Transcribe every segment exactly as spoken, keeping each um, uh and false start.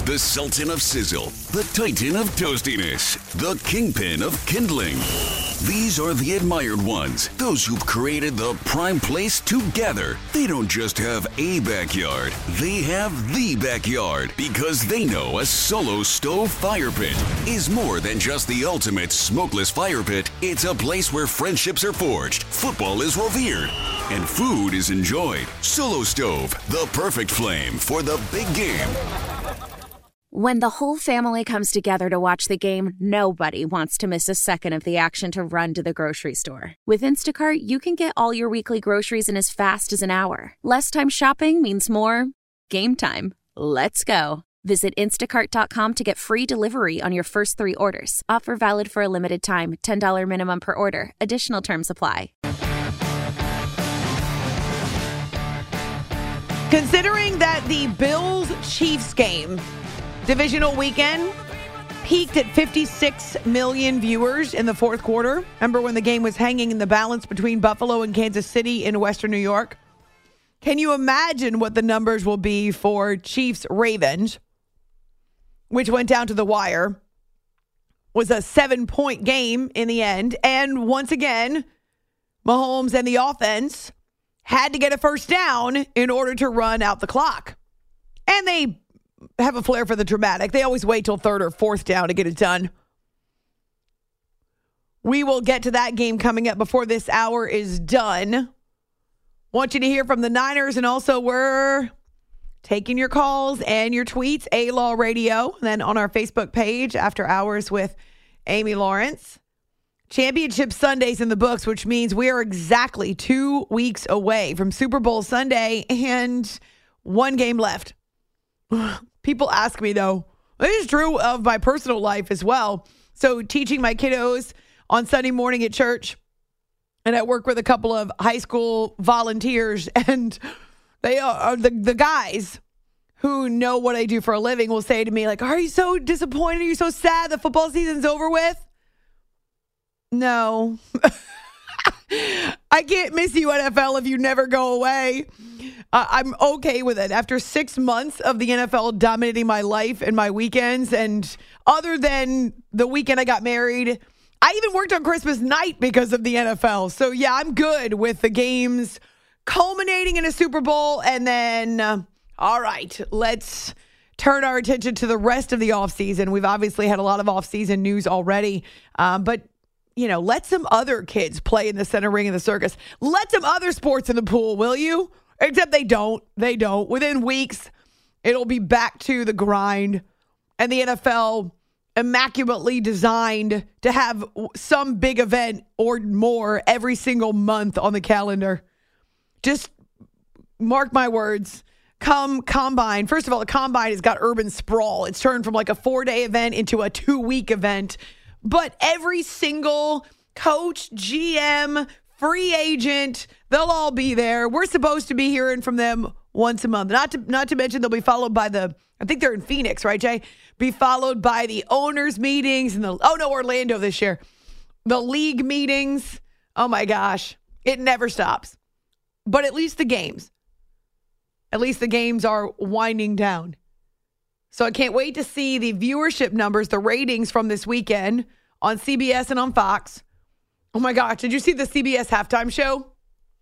The Sultan of Sizzle, the Titan of Toastiness, the Kingpin of Kindling. These are the admired ones, those who've created the prime place to gather. They don't just have a backyard, they have the backyard, because they know a Solo Stove Fire Pit is more than just the ultimate smokeless fire pit. It's a place where friendships are forged, football is revered, and food is enjoyed. Solo Stove, the perfect flame for the big game. When the whole family comes together to watch the game, nobody wants to miss a second of the action to run to the grocery store. With Instacart, you can get all your weekly groceries in as fast as an hour. Less time shopping means more game time. Let's go. Visit instacart dot com to get free delivery on your first three orders. Offer valid for a limited time. ten dollars minimum per order. Additional terms apply. Considering that the Bills-Chiefs game, divisional weekend, peaked at fifty-six million viewers in the fourth quarter. Remember when the game was hanging in the balance between Buffalo and Kansas City in Western New York? Can you imagine what the numbers will be for Chiefs-Ravens, which went down to the wire? Was a seven-point game in the end. And once again, Mahomes and the offense had to get a first down in order to run out the clock. And they have a flair for the dramatic. They always wait till third or fourth down to get it done. We will get to that game coming up before this hour is done. Want you to hear from the Niners, and also we're taking your calls and your tweets, A-Law Radio, then on our Facebook page, After Hours with Amy Lawrence. Championship Sunday's in the books, which means we are exactly two weeks away from Super Bowl Sunday and one game left. People ask me, though, this is true of my personal life as well. So teaching my kiddos on Sunday morning at church, and I work with a couple of high school volunteers, and they are the, the guys who know what I do for a living will say to me, like, are you so disappointed? Are you so sad the football season's over with? No. I can't miss you, N F L, if you never go away. Uh, I'm okay with it. After six months of the N F L dominating my life and my weekends, and other than the weekend I got married, I even worked on Christmas night because of the N F L. So, yeah, I'm good with the games culminating in a Super Bowl. And then, uh, all right, let's turn our attention to the rest of the offseason. We've obviously had a lot of offseason news already, um, but you know, let some other kids play in the center ring of the circus. Let some other sports in the pool, will you? Except they don't. They don't. Within weeks, it'll be back to the grind. And the N F L, immaculately designed to have some big event or more every single month on the calendar. Just mark my words. Come Combine. First of all, the Combine has got urban sprawl. It's turned from like a four-day event into a two-week event. But every single coach, G M, free agent, they'll all be there. We're supposed to be hearing from them once a month. Not to not to mention they'll be followed by the, I think they're in Phoenix, right, Jay? Be followed by the owners' meetings and the, oh no, Orlando this year. The league meetings. Oh my gosh. It never stops. But at least the games. At least the games are winding down. So I can't wait to see the viewership numbers, the ratings from this weekend on C B S and on Fox. Oh my gosh, did you see the C B S halftime show?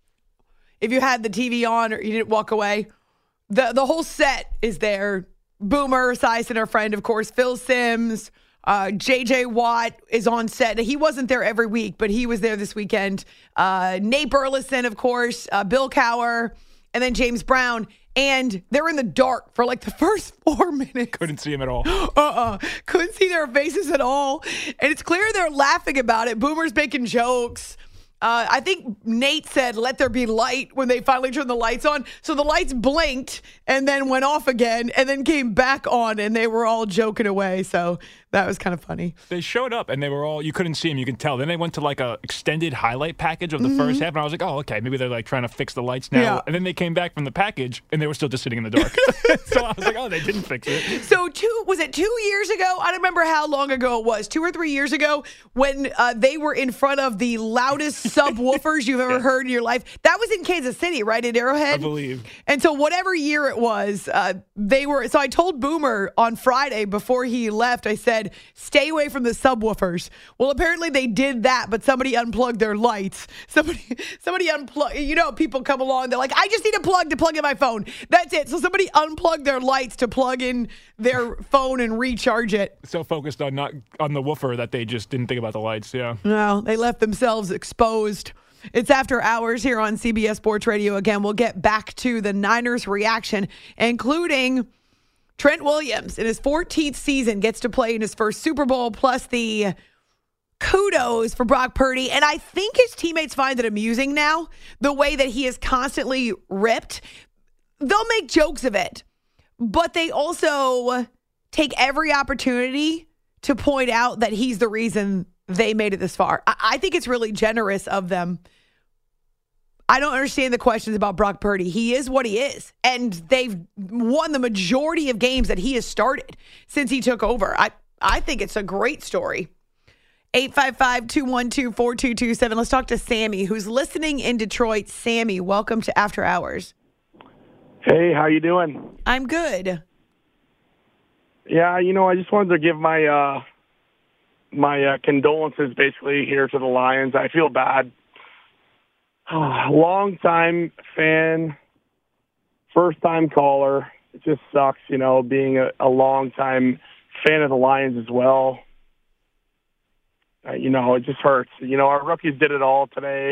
If you had the T V on or you didn't walk away, the, the whole set is there. Boomer Esiason, our friend, of course, Phil Simms, uh, J J Watt is on set. He wasn't there every week, but he was there this weekend. Uh, Nate Burleson, of course, uh, Bill Cowher, and then James Brown. And they're in the dark for like the first four minutes. Couldn't see him at all. Uh-uh. Couldn't see their faces at all. And it's clear they're laughing about it. Boomer's making jokes. Uh, I think Nate said, let there be light when they finally turned the lights on. So the lights blinked and then went off again and then came back on, and they were all joking away. So That was kind of funny. They showed up, and they were all, you couldn't see them, you can tell. Then they went to like a extended highlight package of the mm-hmm. first half, and I was like, oh, okay, maybe they're like trying to fix the lights now. Yeah. And then they came back from the package, and they were still just sitting in the dark. So I was like, oh, they didn't fix it. So two, was it two years ago? I don't remember how long ago it was, two or three years ago, when uh, they were in front of the loudest subwoofers you've ever yeah. heard in your life. That was in Kansas City, right, at Arrowhead? I believe. And so whatever year it was, uh, they were, so I told Boomer on Friday before he left, I said, stay away from the subwoofers. Well, apparently they did that, but somebody unplugged their lights. Somebody somebody unplugged. You know, people come along, they're like, I just need a plug to plug in my phone. That's it. So somebody unplugged their lights to plug in their phone and recharge it. So focused on not on the woofer that they just didn't think about the lights, yeah. No, they left themselves exposed. It's After Hours here on C B S Sports Radio. Again, we'll get back to the Niners' reaction, including Trent Williams in his fourteenth season gets to play in his first Super Bowl, plus the kudos for Brock Purdy. And I think his teammates find it amusing now, the way that he is constantly ripped. They'll make jokes of it, but they also take every opportunity to point out that he's the reason they made it this far. I, I think it's really generous of them. I don't understand the questions about Brock Purdy. He is what he is. And they've won the majority of games that he has started since he took over. I, I think it's a great story. eight five five, two one two, four two two seven. Let's talk to Sammy, who's listening in Detroit. Sammy, welcome to After Hours. Hey, how you doing? I'm good. Yeah, you know, I just wanted to give my uh, my uh, condolences basically here to the Lions. I feel bad. Long-time fan, first-time caller. It just sucks, you know, being a, a long-time fan of the Lions as well. Uh, you know, it just hurts. You know, our rookies did it all today,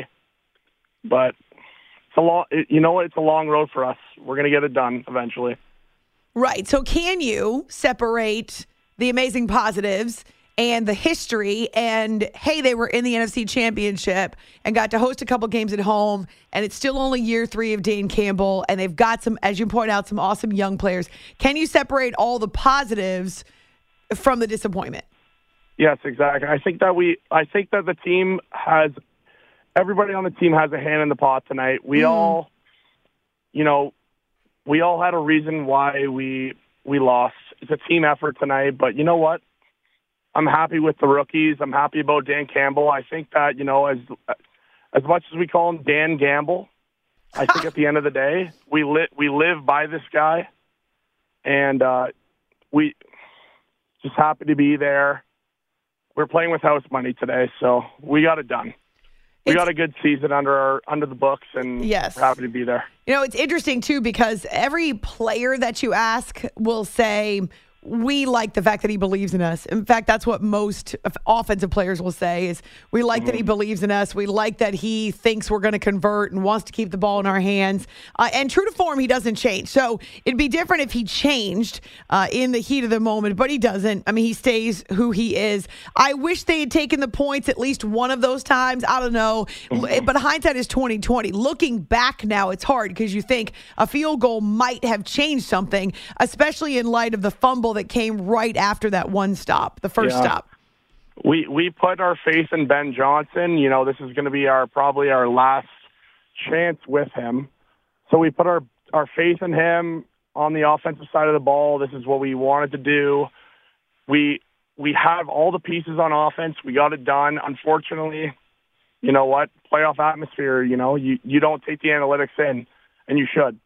but it's a long. It, you know what? It's a long road for us. We're going to get it done eventually. Right. So can you separate the amazing positives and the history and, hey, they were in the N F C Championship and got to host a couple games at home, and it's still only year three of Dan Campbell, and they've got some, as you point out, some awesome young players. Can you separate all the positives from the disappointment? Yes, exactly. I think that we, I think that the team has, everybody on the team has a hand in the pot tonight. We mm. all, you know, we all had a reason why we we lost. It's a team effort tonight, but you know what? I'm happy with the rookies. I'm happy about Dan Campbell. I think that, you know, as as much as we call him Dan Gamble, I think at the end of the day, we li- we live by this guy, and uh, we just happy to be there. We're playing with house money today, so we got it done. We it's, got a good season under our under the books, and yes. we're happy to be there. You know, it's interesting, too, because every player that you ask will say, we like the fact that he believes in us. In fact, that's what most offensive players will say is we like mm-hmm. that he believes in us. We like that he thinks we're going to convert and wants to keep the ball in our hands. Uh, and true to form, he doesn't change. So it'd be different if he changed uh, in the heat of the moment, but he doesn't. I mean, he stays who he is. I wish they had taken the points at least one of those times. I don't know. Mm-hmm. But hindsight is twenty twenty. Looking back now, it's hard because you think a field goal might have changed something, especially in light of the fumble that came right after that one stop, the first yeah. stop. We we put our faith in Ben Johnson. You know, this is going to be our probably our last chance with him. So we put our, our faith in him on the offensive side of the ball. This is what we wanted to do. We we have all the pieces on offense. We got it done. Unfortunately, you know what? Playoff atmosphere, you know, you, you don't take the analytics in, and you should.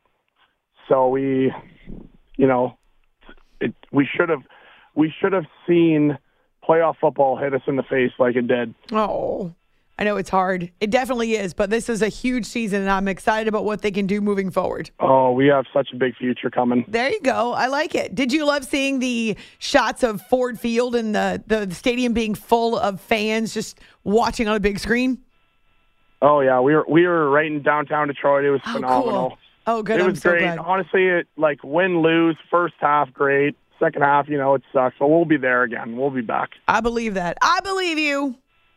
So we, you know, It, we should have we should have seen playoff football hit us in the face like it did. Oh, I know it's hard. It definitely is, but this is a huge season, and I'm excited about what they can do moving forward. Oh, we have such a big future coming. There you go. I like it. Did you love seeing the shots of Ford Field and the, the stadium being full of fans just watching on a big screen? Oh, yeah. We were, we were right in downtown Detroit. It was oh, phenomenal. Cool. Oh, good. It I'm was so great. glad. Honestly, it, like win, lose, first half, great. Second half, you know, it sucks. But we'll be there again. We'll be back. I believe that. I believe you.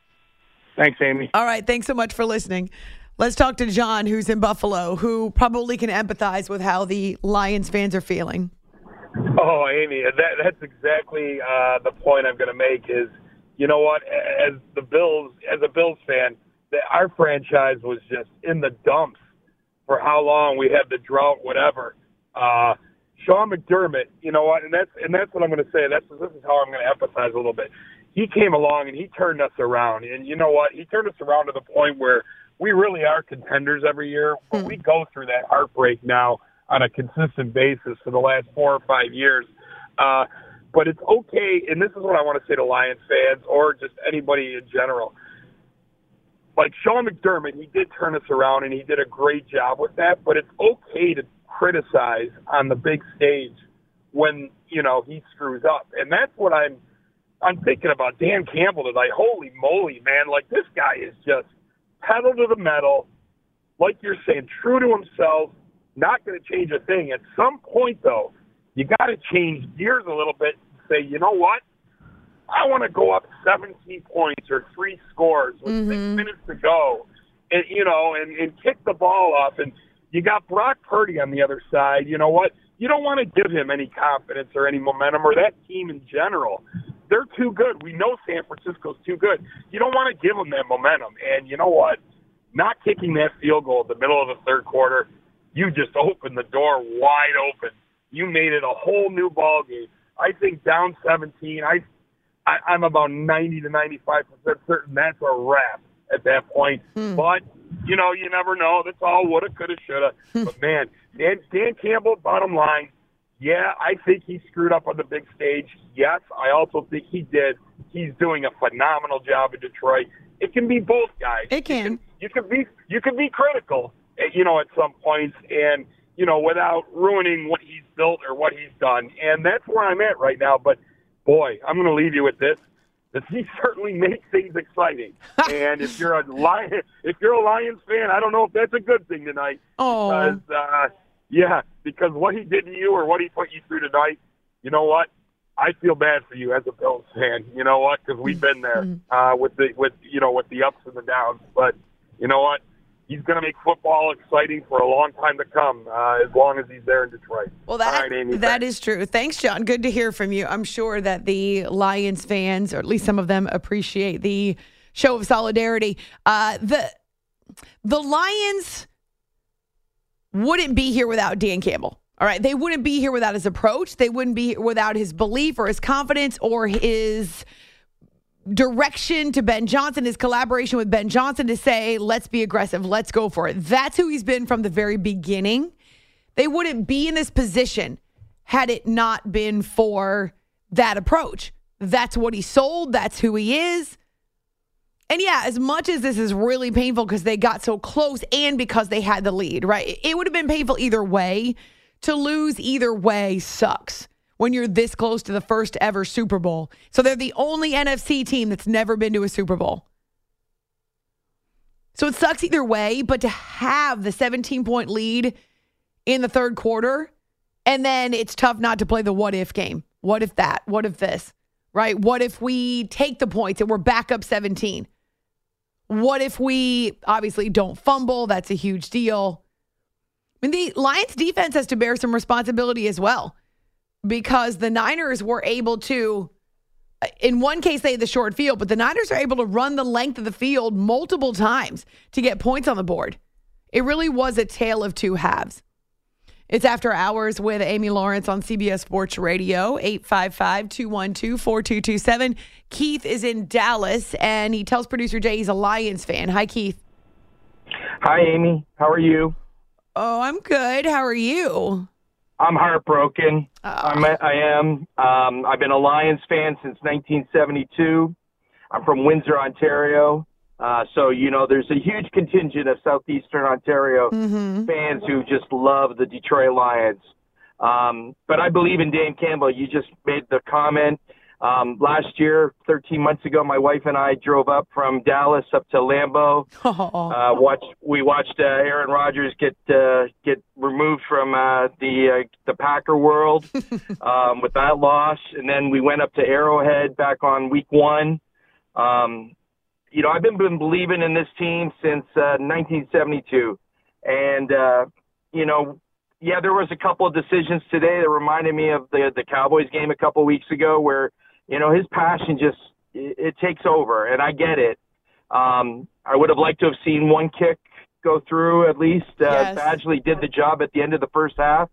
Thanks, Amy. All right. Thanks so much for listening. Let's talk to John, who's in Buffalo, who probably can empathize with how the Lions fans are feeling. Oh, Amy, that, that's exactly uh, the point I'm going to make is, you know what, as the Bills, as a Bills fan, the, our franchise was just in the dumps for how long we had the drought, whatever. Uh, Sean McDermott, you know what, and that's and that's what I'm going to say. That's this is how I'm going to emphasize a little bit. He came along and he turned us around, and you know what, he turned us around to the point where we really are contenders every year, but we go through that heartbreak now on a consistent basis for the last four or five years. Uh, but it's okay, and this is what I want to say to Lions fans or just anybody in general. Like Sean McDermott, he did turn us around, and he did a great job with that, but it's okay to criticize on the big stage when, you know, he screws up. And that's what I'm I'm thinking about Dan Campbell tonight. Holy moly, man. Like, this guy is just pedal to the metal, like you're saying, true to himself, not going to change a thing. At some point, though, you got to change gears a little bit and say, you know what? I want to go up seventeen points or three scores with mm-hmm. six minutes to go, and you know, and, and kick the ball off. And you got Brock Purdy on the other side. You know what? You don't want to give him any confidence or any momentum, or that team in general. They're too good. We know San Francisco's too good. You don't want to give them that momentum. And you know what? Not kicking that field goal at the middle of the third quarter, you just opened the door wide open. You made it a whole new ball game. I think down seventeen, I, I, I'm about ninety to ninety-five percent certain that's a wrap at that point. Hmm. But, you know, you never know. That's all woulda, coulda, shoulda. But, man, Dan, Dan Campbell, bottom line, yeah, I think he screwed up on the big stage. Yes, I also think he did. He's doing a phenomenal job in Detroit. It can be both, guys. It can. You can, you can be you can be critical, you know, at some points, and you know, without ruining what he's built or what he's done. And that's where I'm at right now. But boy, I'm going to leave you with this: that he certainly makes things exciting. And if you're a Lion, if you're a Lions fan, I don't know if that's a good thing tonight. Oh, because uh, yeah, because what he did to you or what he put you through tonight, you know what? I feel bad for you as a Bills fan. You know what? Because we've been there uh, with the with you know with the ups and the downs. But you know what? He's going to make football exciting for a long time to come, uh, as long as he's there in Detroit. Well, that right, Amy, that is true. Thanks, John. Good to hear from you. I'm sure that the Lions fans, or at least some of them, appreciate the show of solidarity. Uh, the the Lions wouldn't be here without Dan Campbell. All right, they wouldn't be here without his approach. They wouldn't be here without his belief or his confidence or his direction to Ben Johnson, his collaboration with Ben Johnson to say, let's be aggressive, let's go for it. That's who he's been from the very beginning. They wouldn't be in this position had it not been for that approach. That's what he sold. That's who he is. And yeah, as much as this is really painful because they got so close and because they had the lead, right? It would have been painful either way. To lose either way sucks when you're this close to the first ever Super Bowl. So they're the only N F C team that's never been to a Super Bowl. So it sucks either way, but to have the seventeen-point lead in the third quarter, and then it's tough not to play the what-if game. What if that? What if this? Right? What if we take the points and we're back up seventeen? What if we obviously don't fumble? That's a huge deal. I mean, the Lions defense has to bear some responsibility as well, because the Niners were able to, in one case, they had the short field, but the Niners are able to run the length of the field multiple times to get points on the board. It really was a tale of two halves. It's After Hours with Amy Lawrence on C B S Sports Radio, eight five five, two one two, four two two seven. Keith is in Dallas, and he tells producer Jay he's a Lions fan. Hi, Keith. Hi, Amy. How are you? Oh, I'm good. How are you? I'm heartbroken. Oh. I'm, I am. Um, I've been a Lions fan since nineteen seventy-two. I'm from Windsor, Ontario. Uh, so, you know, there's a huge contingent of Southeastern Ontario mm-hmm. fans who just love the Detroit Lions. Um, but I believe in Dan Campbell. You just made the comment. Um, last year, thirteen months ago, my wife and I drove up from Dallas up to Lambeau. Oh. Uh, watched, we watched uh, Aaron Rodgers get uh, get removed from uh, the uh, the Packer world um, with that loss, and then we went up to Arrowhead back on week one. Um, you know, I've been, been believing in this team since uh, nineteen seventy-two, and uh, you know, yeah, there was a couple of decisions today that reminded me of the the Cowboys game a couple of weeks ago, where you know his passion just it, it takes over, and I get it. Um, I would have liked to have seen one kick go through at least. Uh, Yes. Badgley did the job at the end of the first half.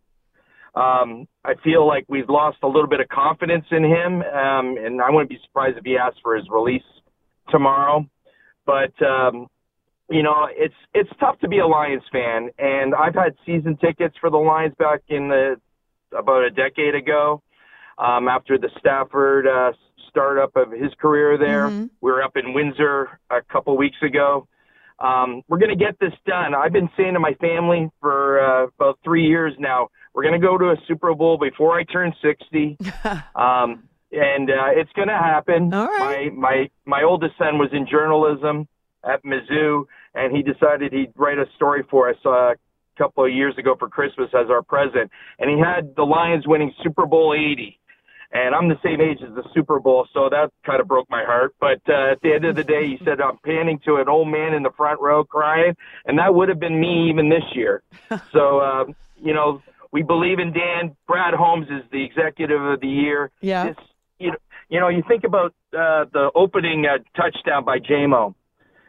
Um, I feel like we've lost a little bit of confidence in him, um, and I wouldn't be surprised if he asked for his release tomorrow. But um, you know, it's it's tough to be a Lions fan, and I've had season tickets for the Lions back in the about a decade ago. Um, after the Stafford uh, startup of his career there, Mhm. we were up in Windsor a couple weeks ago. Um, we're going to get this done. I've been saying to my family for uh, about three years now, we're going to go to a Super Bowl before I turn sixty. um, and uh, it's going to happen. All right. My, my, my oldest son was in journalism at Mizzou, and he decided he'd write a story for us uh, a couple of years ago for Christmas as our present. And he had the Lions winning Super Bowl eighty. And I'm the same age as the Super Bowl, so that kind of broke my heart. But uh, at the end of the day, he said, I'm panning to an old man in the front row crying, and that would have been me even this year. So, uh, you know, we believe in Dan. Brad Holmes is the executive of the year. Yeah. This, you know, you know, you think about uh, the opening uh, touchdown by J M O.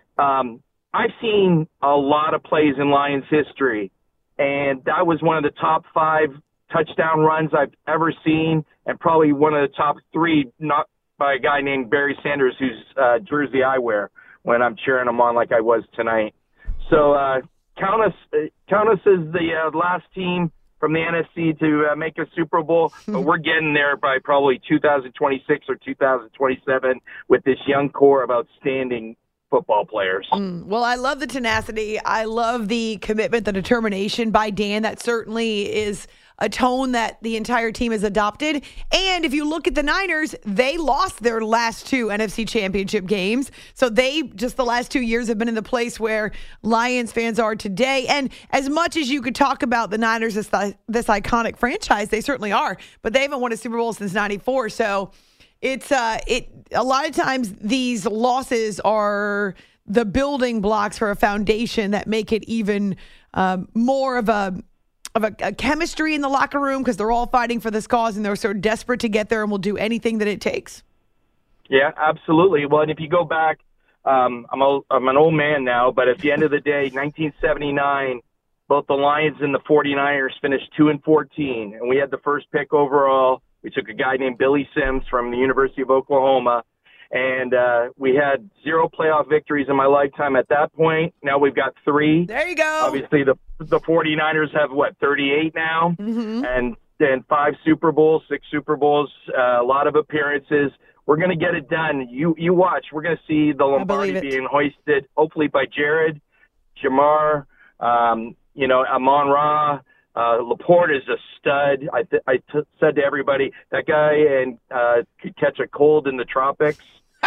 Um, I've seen a lot of plays in Lions history, and that was one of the top five touchdown runs I've ever seen, and probably one of the top three, not by a guy named Barry Sanders, whose uh, jersey I wear when I'm cheering him on like I was tonight. So uh, count us, uh, count us as the uh, last team from the N F C to uh, make a Super Bowl, but we're getting there by probably two thousand twenty-six or two thousand twenty-seven with this young core of outstanding football players. Mm, well, I love the tenacity. I love the commitment, the determination by Dan. That certainly is a tone that the entire team has adopted. And if you look at the Niners, they lost their last two N F C championship games. So they, just the last two years, have been in the place where Lions fans are today. And as much as you could talk about the Niners as th- this iconic franchise, they certainly are. But they haven't won a Super Bowl since ninety-four. So it's uh, it. a lot of times these losses are the building blocks for a foundation that make it even um, more of a of a, a chemistry in the locker room, because they're all fighting for this cause and they're so desperate to get there and will do anything that it takes. Yeah, absolutely. Well, and if you go back, um, I'm, a, I'm an old man now, but at the end of the day, nineteen seventy-nine, both the Lions and the forty-niners finished two and fourteen, and we had the first pick overall. We took a guy named Billy Sims from the University of Oklahoma, and uh, we had zero playoff victories in my lifetime at that point. Now we've got three. There you go. Obviously, the the forty-niners have, what, thirty-eight now? Mm-hmm. And then five Super Bowls, six Super Bowls, uh, a lot of appearances. We're going to get it done. You you watch. We're going to see the Lombardi being hoisted, hopefully by Jared, Jamar, um, you know, Amon-Ra. Uh, Laporte is a stud. I, th- I t- said to everybody, that guy and uh, could catch a cold in the tropics.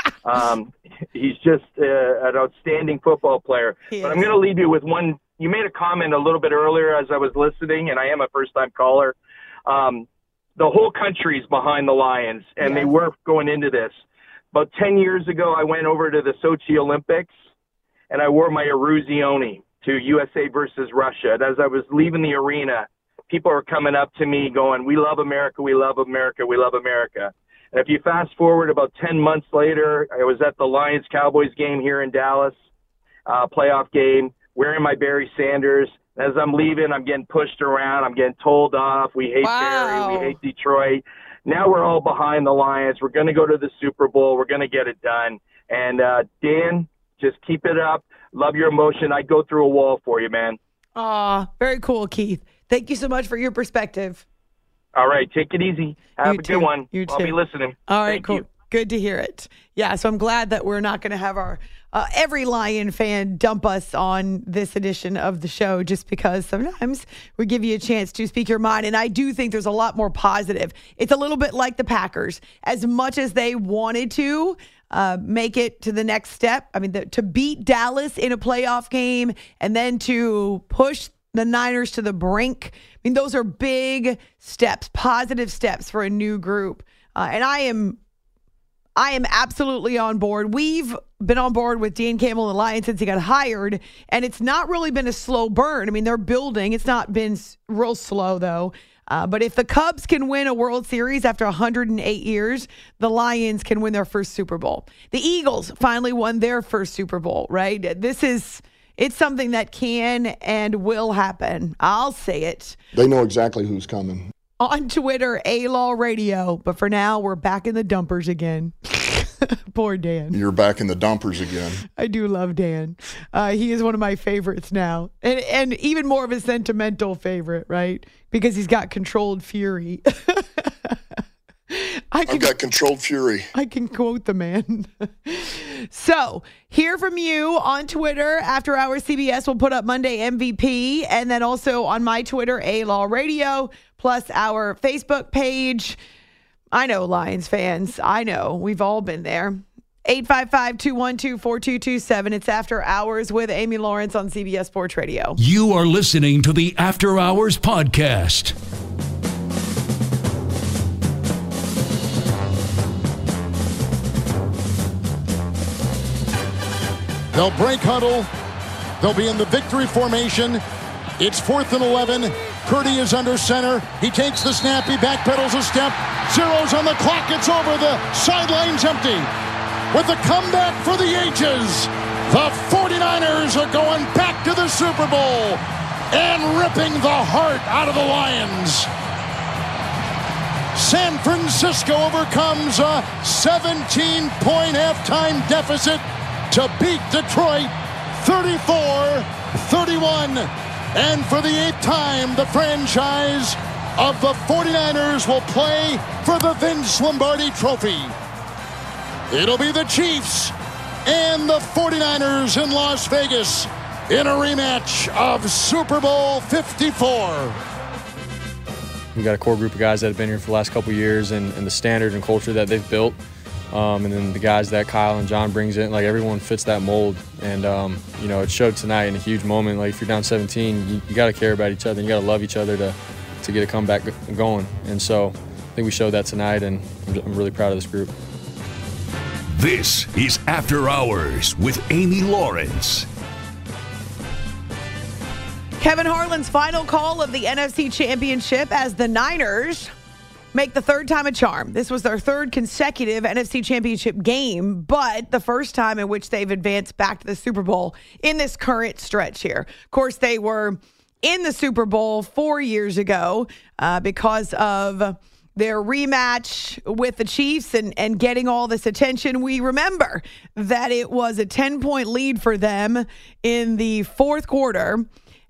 um, he's just uh, an outstanding football player. He but is. I'm going to leave you with one. You made a comment a little bit earlier as I was listening, and I am a first-time caller. Um, the whole country's behind the Lions, and Yes. they were going into this. About ten years ago, I went over to the Sochi Olympics, and I wore my Eruzione to U S A versus Russia. And as I was leaving the arena, people were coming up to me going, we love America, we love America, we love America. And if you fast forward about ten months later, I was at the Lions-Cowboys game here in Dallas, uh, playoff game, wearing my Barry Sanders. As I'm leaving, I'm getting pushed around. I'm getting told off. We hate Wow. Barry. We hate Detroit. Now we're all behind the Lions. We're going to go to the Super Bowl. We're going to get it done. And, uh, Dan, just keep it up. Love your emotion. I'd go through a wall for you, man. Aw, very cool, Keith. Thank you so much for your perspective. All right. Take it easy. Have You a too. good one. You I'll too. be listening. All right, Thank cool. you. Good to hear it. Yeah, so I'm glad that we're not going to have our uh, every Lion fan dump us on this edition of the show, just because sometimes we give you a chance to speak your mind. And I do think there's a lot more positive. It's a little bit like the Packers. As much as they wanted to uh, make it to the next step, I mean, the, to beat Dallas in a playoff game and then to push the Niners to the brink, I mean, those are big steps, positive steps for a new group. Uh, and I am I am absolutely on board. We've been on board with Dan Campbell and the Lions since he got hired, and it's not really been a slow burn. I mean, they're building. It's not been real slow, though. Uh, but if the Cubs can win a World Series after one hundred eight years, the Lions can win their first Super Bowl. The Eagles finally won their first Super Bowl, right? This is, it's something that can and will happen. I'll say it. They know exactly who's coming. On Twitter, A-Law Radio. But for now, we're back in the dumpers again. Poor Dan. You're back in the dumpers again. I do love Dan. Uh, he is one of my favorites now. And, and even more of a sentimental favorite, right? Because he's got controlled fury. I can, I've got controlled fury. I can quote the man. So, hear from you on Twitter. After Hours C B S will put up Monday M V P. And then also on my Twitter, A-Law Radio, plus our Facebook page. I know, Lions fans. I know. We've all been there. eight five five, two one two, four two two seven. It's After Hours with Amy Lawrence on C B S Sports Radio. You are listening to the After Hours podcast. They'll break huddle. They'll be in the victory formation. It's fourth and eleven. Purdy is under center. He takes the snap. He backpedals a step. Zero's on the clock. It's over. The sideline's empty. With a comeback for the ages, the forty-niners are going back to the Super Bowl and ripping the heart out of the Lions. San Francisco overcomes a seventeen-point halftime deficit to beat Detroit thirty-four thirty-one. And for the eighth time, the franchise of the forty-niners will play for the Vince Lombardi Trophy. It'll be the Chiefs and the forty-niners in Las Vegas in a rematch of Super Bowl fifty-four. We got a core group of guys that have been here for the last couple of years, and, and the standard and culture that they've built. Um, and then the guys that Kyle and John brings in, like everyone fits that mold. And, um, you know, it showed tonight in a huge moment. Like if you're down seventeen, you, you got to care about each other. And you got to love each other to, to get a comeback going. And so I think we showed that tonight, and I'm, I'm really proud of this group. This is After Hours with Amy Lawrence. Kevin Harlan's final call of the N F C Championship as the Niners make the third time a charm. This was their third consecutive N F C Championship game, but the first time in which they've advanced back to the Super Bowl in this current stretch here. Of course, they were in the Super Bowl four years ago uh, because of their rematch with the Chiefs and, and getting all this attention. We remember that it was a ten-point lead for them in the fourth quarter,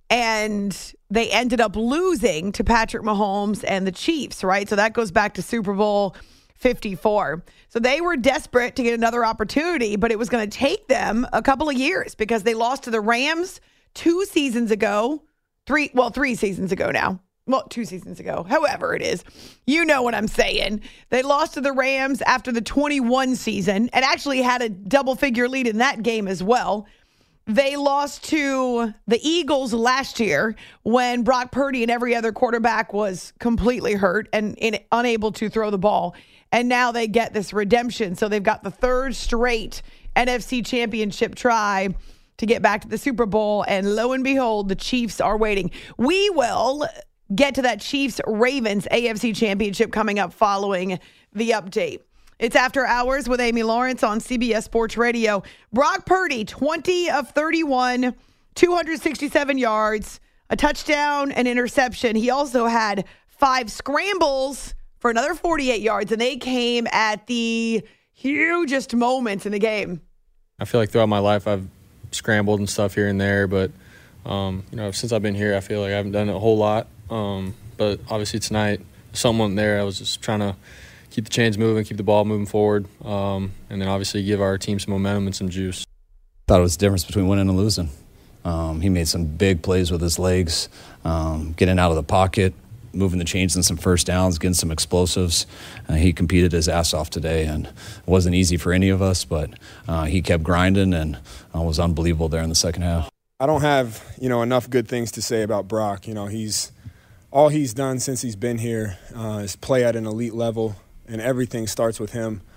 and they ended up losing to Patrick Mahomes and the Chiefs, right? So that goes back to Super Bowl fifty-four. So they were desperate to get another opportunity, but it was going to take them a couple of years because they lost to the Rams two seasons ago. Three, well, three seasons ago now. Well, two seasons ago, however it is. You know what I'm saying. They lost to the Rams after the twenty-one season and actually had a double-figure lead in that game as well. They lost to the Eagles last year when Brock Purdy and every other quarterback was completely hurt and in, unable to throw the ball. And now they get this redemption. So they've got the third straight N F C Championship try to get back to the Super Bowl. And lo and behold, the Chiefs are waiting. We will get to that Chiefs-Ravens A F C Championship coming up following the update. It's After Hours with Amy Lawrence on C B S Sports Radio. Brock Purdy, twenty of thirty-one, two hundred sixty-seven yards, a touchdown, an interception. He also had five scrambles for another forty-eight yards, and they came at the hugest moments in the game. I feel like throughout my life I've scrambled and stuff here and there, but um, you know, since I've been here, I feel like I haven't done it a whole lot. Um, but obviously tonight, someone there, I was just trying to keep the chains moving, keep the ball moving forward, um, and then obviously give our team some momentum and some juice. Thought it was the difference between winning and losing. Um, he made some big plays with his legs, um, getting out of the pocket, moving the chains in some first downs, getting some explosives. Uh, he competed his ass off today, and it wasn't easy for any of us, but uh, he kept grinding and uh, was unbelievable there in the second half. I don't have, you know, enough good things to say about Brock. You know, he's all he's done since he's been here uh, is play at an elite level, and everything starts with him.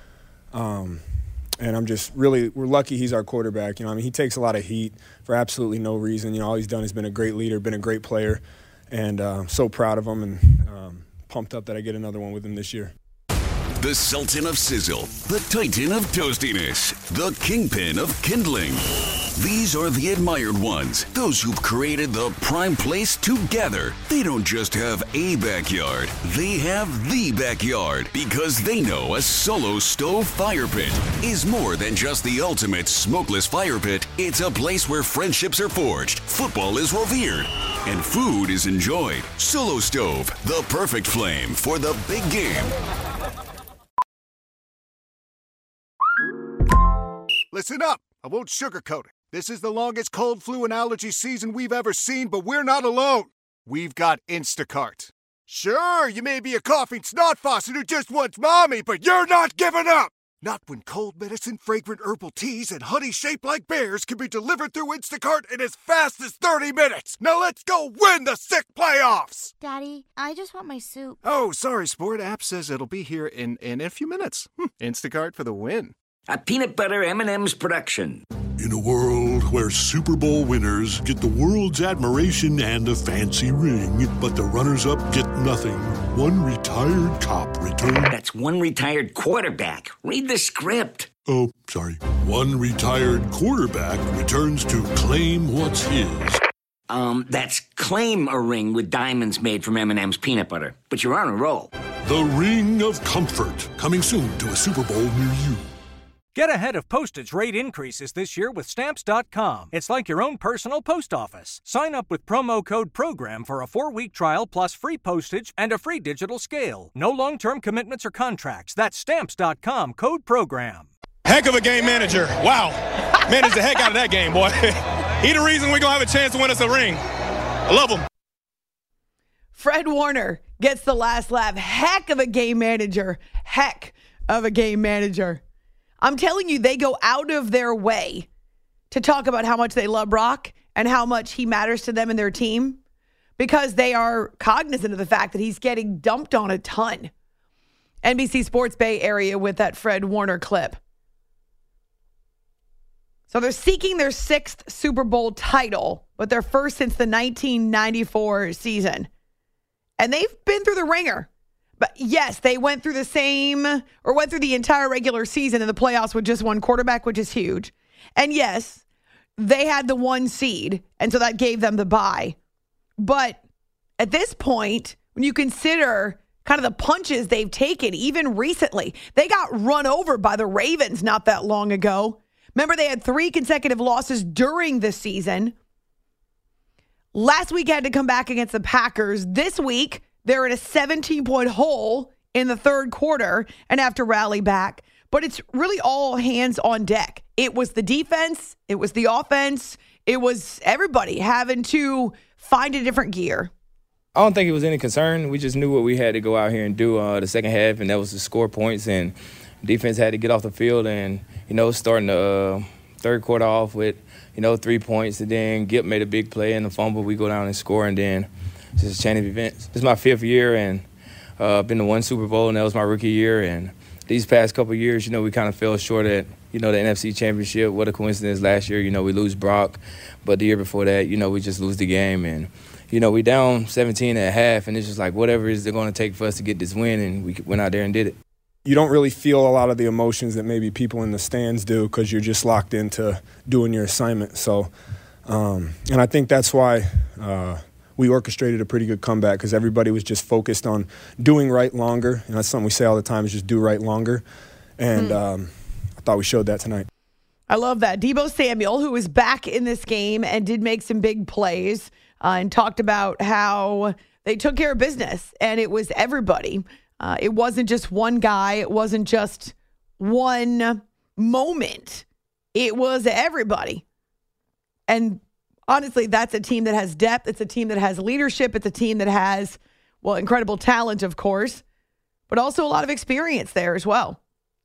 Um, and I'm just really, we're lucky he's our quarterback. You know, I mean, he takes a lot of heat for absolutely no reason. You know, all he's done is been a great leader, been a great player, and uh, I'm so proud of him and um, pumped up that I get another one with him this year. The Sultan of Sizzle, the Titan of Toastiness, the Kingpin of Kindling. These are the admired ones, those who've created the prime place to gather. They don't just have a backyard, they have the backyard, because they know a Solo Stove fire pit is more than just the ultimate smokeless fire pit. It's a place where friendships are forged, football is revered, and food is enjoyed. Solo Stove, the perfect flame for the big game. Listen up. I won't sugarcoat it. This is the longest cold, flu, and allergy season we've ever seen, but we're not alone. We've got Instacart. Sure, you may be a coughing snot faucet who just wants mommy, but you're not giving up. Not when cold medicine, fragrant herbal teas, and honey shaped like bears can be delivered through Instacart in as fast as thirty minutes. Now let's go win the sick playoffs. Daddy, I just want my soup. Oh, sorry, Sport. App says it'll be here in, in a few minutes. Hm, Instacart for the win. A peanut butter M and M's production. In a world where Super Bowl winners get the world's admiration and a fancy ring, but the runners-up get nothing, one retired cop returns... That's one retired quarterback. Read the script. Oh, sorry. One retired quarterback returns to claim what's his. Um, that's claim a ring with diamonds made from M and M's peanut butter. But you're on a roll. The Ring of Comfort, coming soon to a Super Bowl near you. Get ahead of postage rate increases this year with Stamps dot com. It's like your own personal post office. Sign up with promo code PROGRAM for a four-week trial plus free postage and a free digital scale. No long-term commitments or contracts. That's Stamps dot com, code PROGRAM. Heck of a game manager. Wow. Managed the heck out of that game, boy. He the reason we're going to have a chance to win us a ring. I love him. Fred Warner gets the last laugh. Heck of a game manager. Heck of a game manager. I'm telling you, they go out of their way to talk about how much they love Brock and how much he matters to them and their team because they are cognizant of the fact that he's getting dumped on a ton. N B C Sports Bay Area with that Fred Warner clip. So they're seeking their sixth Super Bowl title, but their first since the nineteen ninety-four season. And they've been through the ringer. But yes, they went through the same or went through the entire regular season in the playoffs with just one quarterback, which is huge. And yes, they had the one seed, and so that gave them the bye. But at this point, when you consider kind of the punches they've taken, even recently, they got run over by the Ravens not that long ago. Remember, they had three consecutive losses during the season. Last week had to come back against the Packers. This week, they're in a seventeen-point hole in the third quarter and have to rally back. But it's really all hands on deck. It was the defense. It was the offense. It was everybody having to find a different gear. I don't think it was any concern. We just knew what we had to go out here and do uh, the second half, and that was to score points. And defense had to get off the field and, you know, starting the uh, third quarter off with, you know, three points. And then Gip made a big play in the fumble. We go down and score, and then it's just a chain of events. This is my fifth year, and uh, I've been to one Super Bowl, and that was my rookie year. And these past couple of years, you know, we kind of fell short at, you know, the N F C Championship. What a coincidence. Last year, you know, we lose Brock. But the year before that, you know, we just lose the game. And, you know, we down seventeen at half, and it's just like whatever it is they're going to take for us to get this win, and we went out there and did it. You don't really feel a lot of the emotions that maybe people in the stands do because you're just locked into doing your assignment. So, um, and I think that's why uh, we orchestrated a pretty good comeback because everybody was just focused on doing right longer. And that's something we say all the time is just do right longer. And mm. um, I thought we showed that tonight. I love that. Deebo Samuel, who was back in this game and did make some big plays uh, and talked about how they took care of business and it was everybody. Uh, it wasn't just one guy. It wasn't just one moment. It was everybody. And honestly, that's a team that has depth. It's a team that has leadership. It's a team that has, well, incredible talent, of course, but also a lot of experience there as well.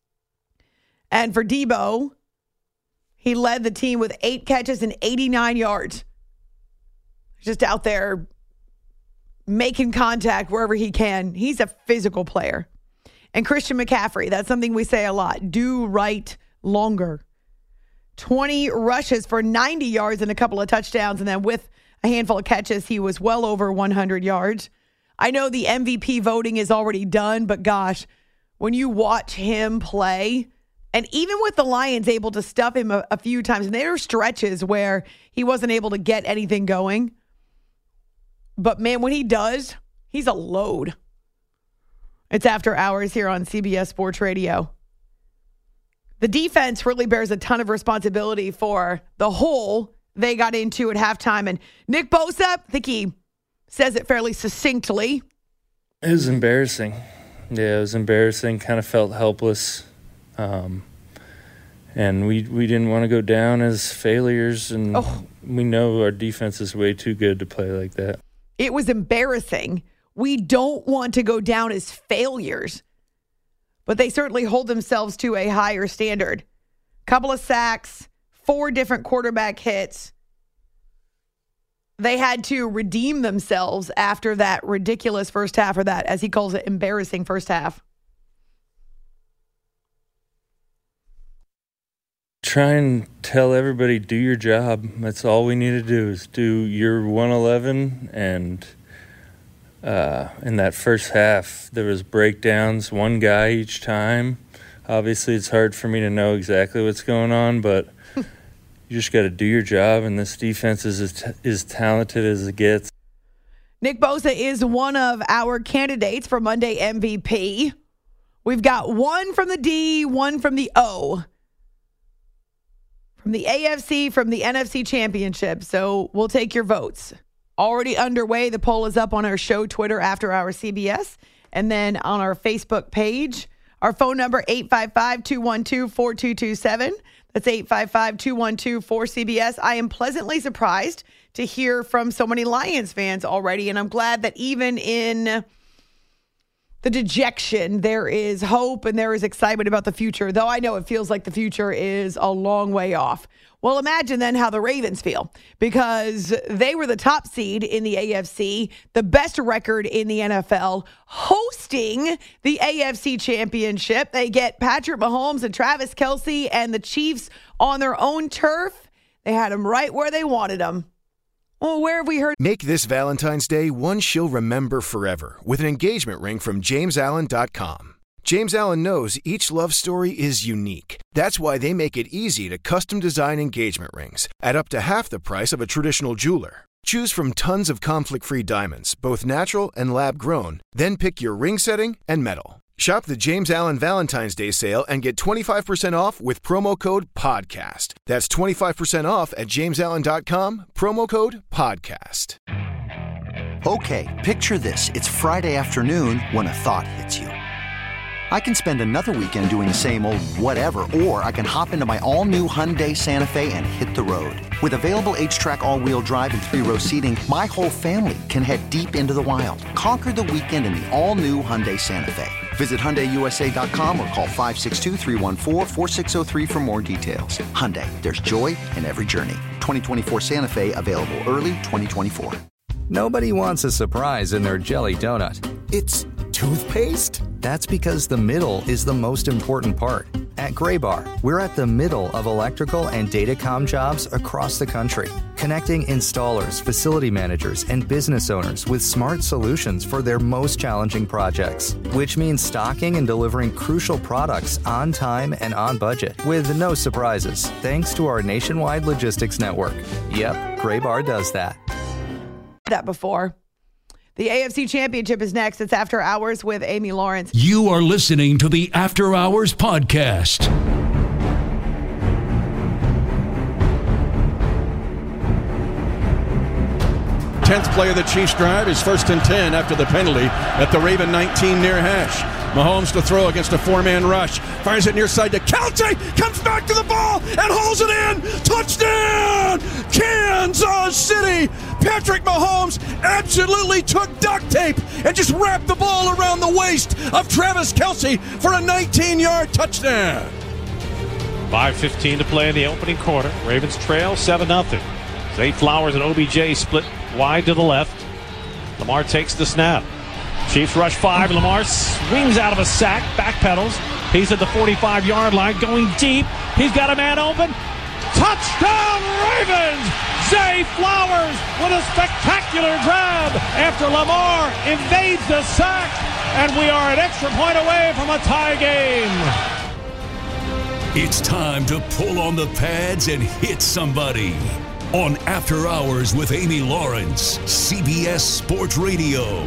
And for Deebo, he led the team with eight catches and eighty-nine yards. Just out there making contact wherever he can. He's a physical player. And Christian McCaffrey, that's something we say a lot. Do right longer. twenty rushes for ninety yards and a couple of touchdowns. And then with a handful of catches, he was well over one hundred yards. I know the M V P voting is already done, but gosh, when you watch him play, and even with the Lions able to stuff him a, a few times, and there were stretches where he wasn't able to get anything going. But man, when he does, he's a load. It's After Hours here on C B S Sports Radio. The defense really bears a ton of responsibility for the hole they got into at halftime. And Nick Bosa, I think he says it fairly succinctly. It was embarrassing. Yeah, it was embarrassing. Kind of felt helpless. Um, and we we didn't want to go down as failures. And oh. we know our defense is way too good to play like that. It was embarrassing. We don't want to go down as failures. But they certainly hold themselves to a higher standard. Couple of sacks, four different quarterback hits. They had to redeem themselves after that ridiculous first half, or that, as he calls it, embarrassing first half. Try and tell everybody, do your job. That's all we need to do is do your one eleven. And uh, in that first half, there was breakdowns, one guy each time. Obviously, it's hard for me to know exactly what's going on, but you just got to do your job, and this defense is as, as talented as it gets. Nick Bosa is one of our candidates for Monday M V P. We've got one from the D, one from the O. From the A F C, from the N F C Championship. So we'll take your votes. Already underway. The poll is up on our show Twitter, After Hours C B S, and then on our Facebook page. Our phone number, eight five five, two one two, four two two seven. That's eight five five, two one two, four C B S. I am pleasantly surprised to hear from so many Lions fans already, and I'm glad that even in the dejection, there is hope and there is excitement about the future, though I know it feels like the future is a long way off. Well, imagine then how the Ravens feel, because they were the top seed in the A F C, the best record in the N F L, hosting the A F C Championship. They get Patrick Mahomes and Travis Kelce and the Chiefs on their own turf. They had them right where they wanted them. Well, where have we heard? Make this Valentine's Day one she'll remember forever with an engagement ring from James Allen dot com. James Allen knows each love story is unique. That's why they make it easy to custom design engagement rings at up to half the price of a traditional jeweler. Choose from tons of conflict-free diamonds, both natural and lab-grown, then pick your ring setting and metal. Shop the James Allen Valentine's Day sale and get twenty-five percent off with promo code PODCAST. That's twenty-five percent off at james allen dot com, promo code PODCAST. Okay, picture this. It's Friday afternoon when a thought hits you. I can spend another weekend doing the same old whatever, or I can hop into my all-new Hyundai Santa Fe and hit the road. With available H-Track all-wheel drive and three-row seating, my whole family can head deep into the wild. Conquer the weekend in the all-new Hyundai Santa Fe. Visit Hyundai U S A dot com or call five six two, three one four, four six zero three for more details. Hyundai, there's joy in every journey. twenty twenty-four Santa Fe, available early twenty twenty-four. Nobody wants a surprise in their jelly donut. It's toothpaste? That's because the middle is the most important part. At Graybar, we're at the middle of electrical and datacom jobs across the country, connecting installers, facility managers, and business owners with smart solutions for their most challenging projects, which means stocking and delivering crucial products on time and on budget with no surprises, thanks to our nationwide logistics network. Yep, Graybar does that. That before. The A F C Championship is next. It's After Hours with Amy Lawrence. You are listening to the After Hours Podcast. tenth play of the Chiefs drive is first and ten after the penalty at the Raven nineteen near hash. Mahomes to throw against a four-man rush. Fires it near side to Kelce. Comes back to the ball and holds it in. Touchdown! Kansas City! Patrick Mahomes absolutely took duct tape and just wrapped the ball around the waist of Travis Kelce for a nineteen-yard touchdown. five fifteen to play in the opening quarter. Ravens trail seven nothing. Zay Flowers and O B J split wide to the left. Lamar takes the snap. Chiefs rush five. Lamar swings out of a sack, backpedals. He's at the forty-five-yard line, going deep. He's got a man open. Touchdown, Ravens! Zay Flowers with a spectacular grab after Lamar invades the sack, and we are an extra point away from a tie game. It's time to pull on the pads and hit somebody. On After Hours with Amy Lawrence, C B S Sports Radio.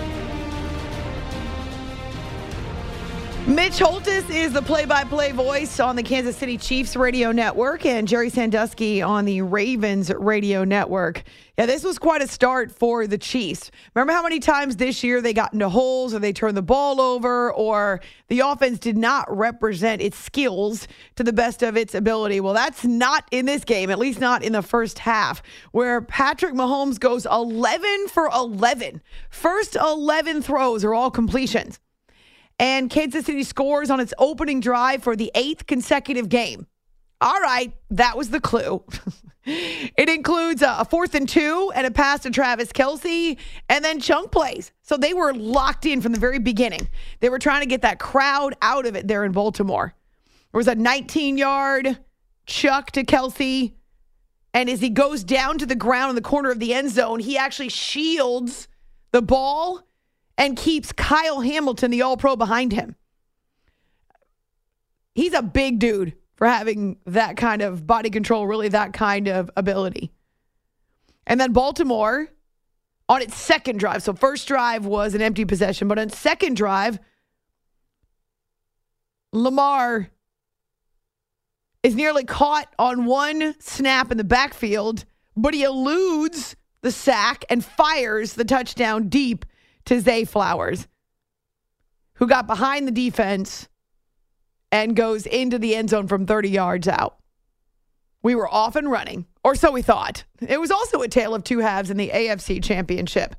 Mitch Holthus is the play-by-play voice on the Kansas City Chiefs radio network and Jerry Sandusky on the Ravens radio network. Yeah, this was quite a start for the Chiefs. Remember how many times this year they got into holes or they turned the ball over or the offense did not represent its skills to the best of its ability? Well, that's not in this game, at least not in the first half, where Patrick Mahomes goes eleven for eleven. First eleven throws are all completions. And Kansas City scores on its opening drive for the eighth consecutive game. All right, that was the clue. It includes a fourth and two and a pass to Travis Kelce and then chunk plays. So they were locked in from the very beginning. They were trying to get that crowd out of it there in Baltimore. There was a nineteen-yard chuck to Kelce. And as he goes down to the ground in the corner of the end zone, he actually shields the ball and keeps Kyle Hamilton, the All-Pro, behind him. He's a big dude for having that kind of body control, really that kind of ability. And then Baltimore, on its second drive, so first drive was an empty possession, but on its second drive, Lamar is nearly caught on one snap in the backfield, but he eludes the sack and fires the touchdown deep to Zay Flowers, who got behind the defense and goes into the end zone from thirty yards out. We were off and running, or so we thought. It was also a tale of two halves in the A F C Championship.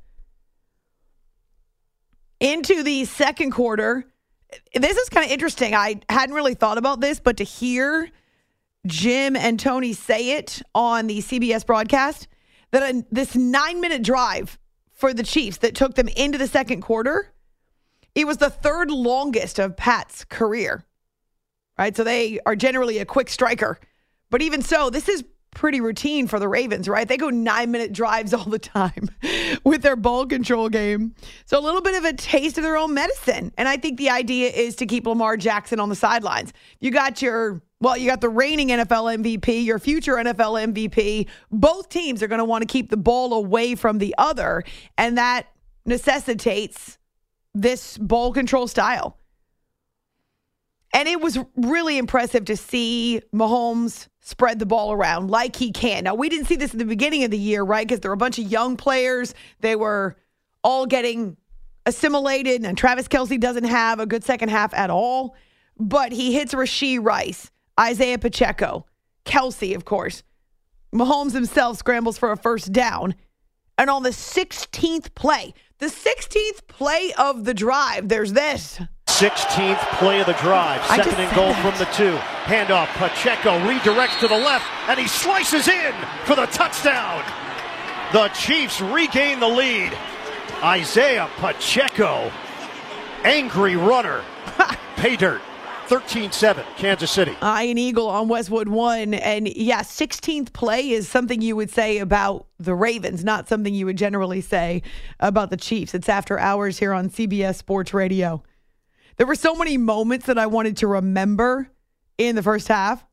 Into the second quarter, this is kind of interesting. I hadn't really thought about this, but to hear Jim and Tony say it on the C B S broadcast, that a, this nine-minute drive for the Chiefs that took them into the second quarter, it was the third longest of Pat's career, right? So they are generally a quick striker. But even so, this is pretty routine for the Ravens, right? They go nine-minute drives all the time with their ball control game. So a little bit of a taste of their own medicine. And I think the idea is to keep Lamar Jackson on the sidelines. You got your... Well, you got the reigning N F L M V P, your future N F L M V P. Both teams are going to want to keep the ball away from the other, and that necessitates this ball control style. And it was really impressive to see Mahomes spread the ball around like he can. Now, we didn't see this at the beginning of the year, right? Because there were a bunch of young players. They were all getting assimilated, and Travis Kelce doesn't have a good second half at all. But he hits Rashee Rice, Isaiah Pacheco, Kelce, of course. Mahomes himself scrambles for a first down. And on the sixteenth play, the sixteenth play of the drive, there's this. sixteenth play of the drive. Second and goal from the two. Handoff. Pacheco redirects to the left, and he slices in for the touchdown. The Chiefs regain the lead. Isaiah Pacheco, angry runner. Pay dirt. thirteen seven, Kansas City. Iron Eagle on Westwood one. And yeah, sixteenth play is something you would say about the Ravens, not something you would generally say about the Chiefs. It's After Hours here on C B S Sports Radio. There were so many moments that I wanted to remember in the first half.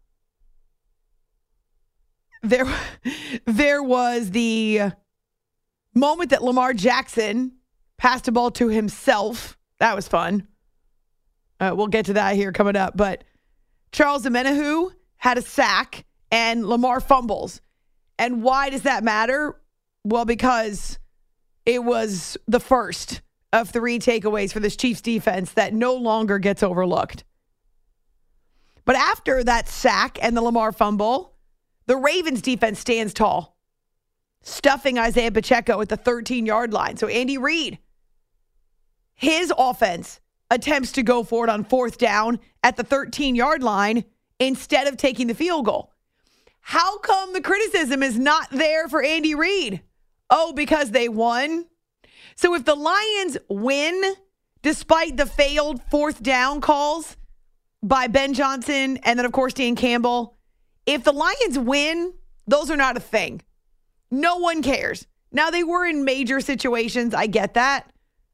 There, there was the moment that Lamar Jackson passed the ball to himself. That was fun. Uh, we'll get to that here coming up. But Charles Omenihu had a sack and Lamar fumbles. And why does that matter? Well, because it was the first of three takeaways for this Chiefs defense that no longer gets overlooked. But after that sack and the Lamar fumble, the Ravens defense stands tall, stuffing Isaiah Pacheco at the thirteen-yard line. So Andy Reid, his offense attempts to go for it on fourth down at the thirteen-yard line instead of taking the field goal. How come the criticism is not there for Andy Reid? Oh, because they won? So if the Lions win, despite the failed fourth down calls by Ben Johnson and then, of course, Dan Campbell, if the Lions win, those are not a thing. No one cares. Now, they were in major situations. I get that.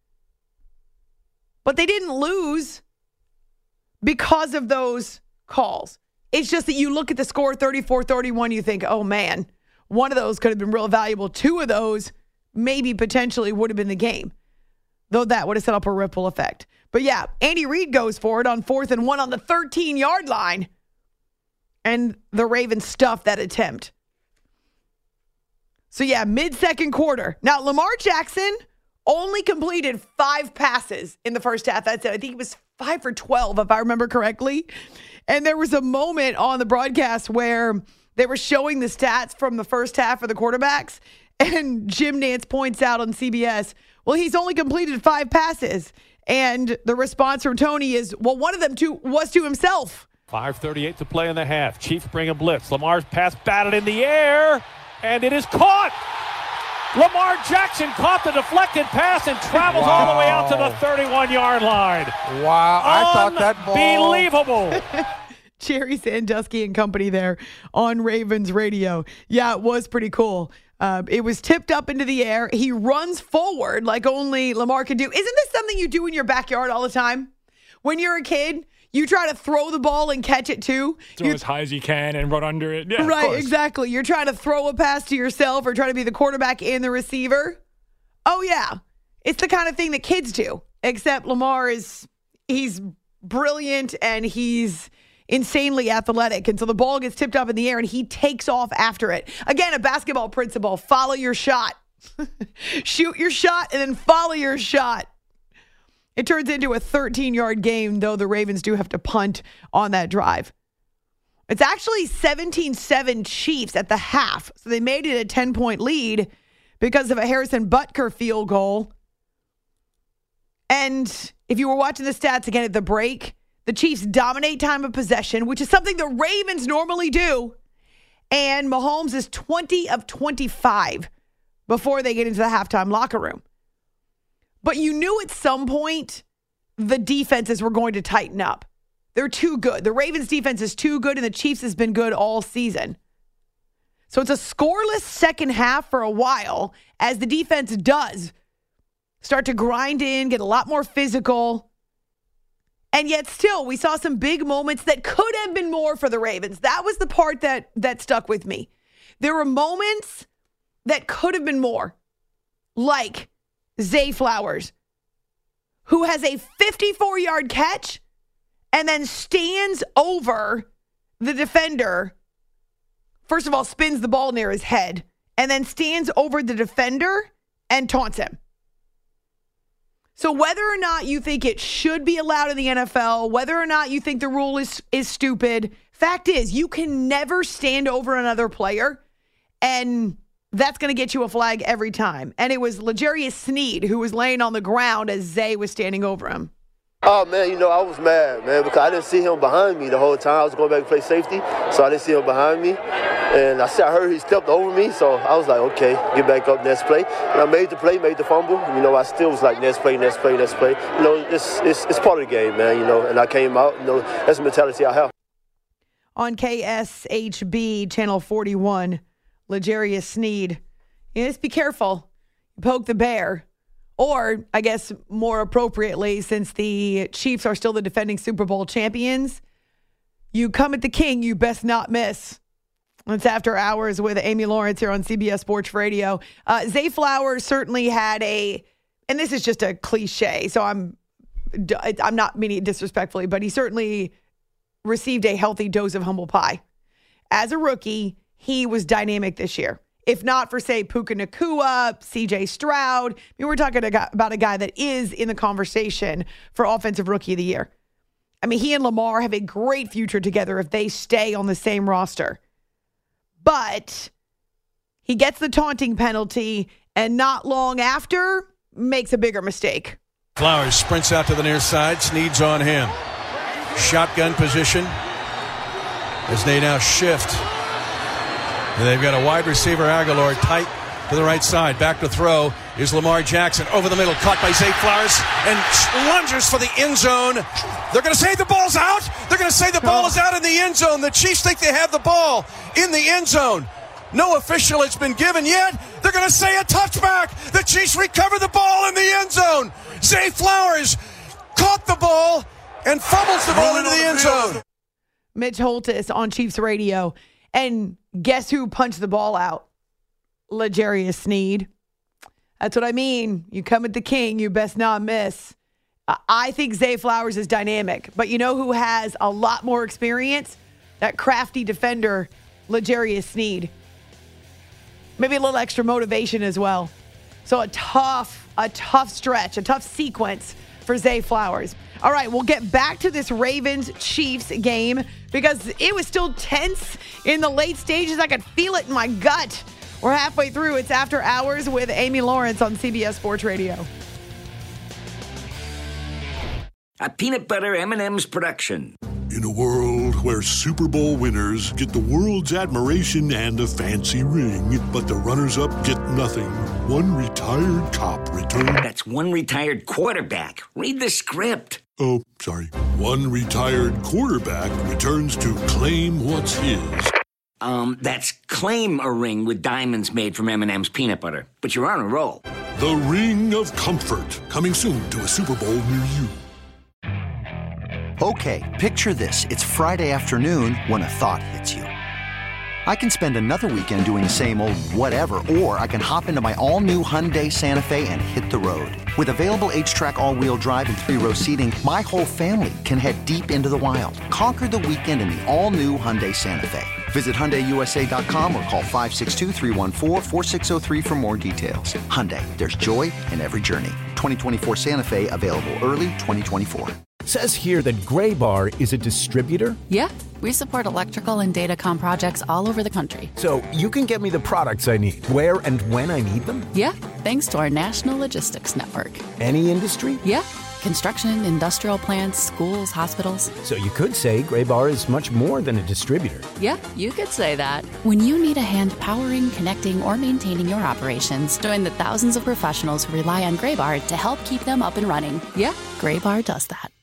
But they didn't lose because of those calls. It's just that you look at the score, thirty-four thirty-one, you think, oh, man, one of those could have been real valuable. Two of those maybe potentially would have been the game, though that would have set up a ripple effect. But, yeah, Andy Reid goes for it on fourth and one on the thirteen-yard line, and the Ravens stuff that attempt. So, yeah, mid-second quarter. Now, Lamar Jackson only completed five passes in the first half. That's it. I think it was five for twelve, if I remember correctly. And there was a moment on the broadcast where they were showing the stats from the first half for the quarterbacks, and Jim Nantz points out on C B S, well, he's only completed five passes. And the response from Tony is, well, one of them too was to himself. five thirty-eight to play in the half. Chiefs bring a blitz. Lamar's pass batted in the air, and it is caught. Lamar Jackson caught the deflected pass and travels wow. all the way out to the thirty-one-yard line. Wow, I thought that ball... Unbelievable. Jerry Sandusky and company there on Ravens radio. Yeah, it was pretty cool. Uh, it was tipped up into the air. He runs forward like only Lamar could do. Isn't this something you do in your backyard all the time? When you're a kid, you try to throw the ball and catch it too. Throw you're, as high as you can and run under it. Yeah, right, exactly. You're trying to throw a pass to yourself or trying to be the quarterback and the receiver. Oh, yeah. It's the kind of thing that kids do, except Lamar is, he's brilliant and he's insanely athletic. And so the ball gets tipped up in the air and he takes off after it. Again, a basketball principle, follow your shot. Shoot your shot and then follow your shot. It turns into a thirteen-yard game, though the Ravens do have to punt on that drive. It's actually seventeen seven Chiefs at the half, so they made it a ten-point lead because of a Harrison Butker field goal. And if you were watching the stats again at the break, the Chiefs dominate time of possession, which is something the Ravens normally do. And Mahomes is twenty of twenty-five before they get into the halftime locker room. But you knew at some point the defenses were going to tighten up. They're too good. The Ravens defense is too good, and the Chiefs has been good all season. So it's a scoreless second half for a while as the defense does start to grind in, get a lot more physical. And yet still, we saw some big moments that could have been more for the Ravens. That was the part that, that stuck with me. There were moments that could have been more, like Zay Flowers, who has a fifty-four-yard catch and then stands over the defender. First of all, spins the ball near his head and then stands over the defender and taunts him. So whether or not you think it should be allowed in the N F L, whether or not you think the rule is, is stupid, fact is you can never stand over another player, and that's going to get you a flag every time. And it was L'Jarius Sneed who was laying on the ground as Zay was standing over him. Oh, man, you know, I was mad, man, because I didn't see him behind me the whole time. I was going back to play safety, so I didn't see him behind me. And I said, I heard he stepped over me, so I was like, okay, get back up, next play. And I made the play, made the fumble. You know, I still was like, next play, next play, next play. You know, it's, it's, it's part of the game, man, you know, and I came out. You know, that's the mentality I have. On K S H B, Channel forty-one, L'Jarius Sneed. You just be careful. Poke the bear. Or, I guess, more appropriately, since the Chiefs are still the defending Super Bowl champions, you come at the king, you best not miss. It's After Hours with Amy Lawrence here on C B S Sports Radio. Uh, Zay Flowers certainly had a, and this is just a cliche, so I'm, I'm not meaning it disrespectfully, but he certainly received a healthy dose of humble pie. As a rookie, he was dynamic this year. If not for, say, Puka Nacua, C J Stroud, I mean, we're talking about a guy that is in the conversation for Offensive Rookie of the Year. I mean, he and Lamar have a great future together if they stay on the same roster. But he gets the taunting penalty, and not long after, makes a bigger mistake. Flowers sprints out to the near side. Sneed's on him. Shotgun position as they now shift. And they've got a wide receiver, Aguilar, tight to the right side. Back to throw. is Lamar Jackson over the middle, caught by Zay Flowers, and lunges for the end zone. They're going to say the ball's out. They're going to say the ball is out in the end zone. The Chiefs think they have the ball in the end zone. No official has been given yet. They're going to say a touchback. The Chiefs recover the ball in the end zone. Zay Flowers caught the ball and fumbles the ball into the end zone. Mitch Holthus on Chiefs radio. And guess who punched the ball out? L'Jarius Sneed. That's what I mean. You come at the king, you best not miss. I think Zay Flowers is dynamic. But you know who has a lot more experience? That crafty defender, L'Jarius Sneed. Maybe a little extra motivation as well. So a tough, a tough stretch, a tough sequence for Zay Flowers. All right, we'll get back to this Ravens-Chiefs game because it was still tense in the late stages. I could feel it in my gut. We're halfway through. It's After Hours with Amy Lawrence on C B S Sports Radio. A peanut butter M and M's production. In a world where Super Bowl winners get the world's admiration and a fancy ring, but the runners-up get nothing, one retired cop returns... That's one retired quarterback. Read the script. Oh, sorry. One retired quarterback returns to claim what's his. Um, that's claim a ring with diamonds made from M and M's peanut butter. But you're on a roll. The Ring of Comfort, coming soon to a Super Bowl near you. Okay, picture this. It's Friday afternoon when a thought hits you. I can spend another weekend doing the same old whatever, or I can hop into my all-new Hyundai Santa Fe and hit the road. With available H-Track all-wheel drive and three-row seating, my whole family can head deep into the wild. Conquer the weekend in the all-new Hyundai Santa Fe. Visit Hyundai U S A dot com or call five six two, three one four, four six zero three for more details. Hyundai, there's joy in every journey. twenty twenty-four Santa Fe, available early twenty twenty-four. Says here that Graybar is a distributor? Yeah, we support electrical and datacom projects all over the country. So you can get me the products I need, where and when I need them? Yeah, thanks to our national logistics network. Any industry? Yeah, construction, industrial plants, schools, hospitals. So you could say Graybar is much more than a distributor. Yeah, you could say that. When you need a hand powering, connecting, or maintaining your operations, join the thousands of professionals who rely on Graybar to help keep them up and running. Yeah, Graybar does that.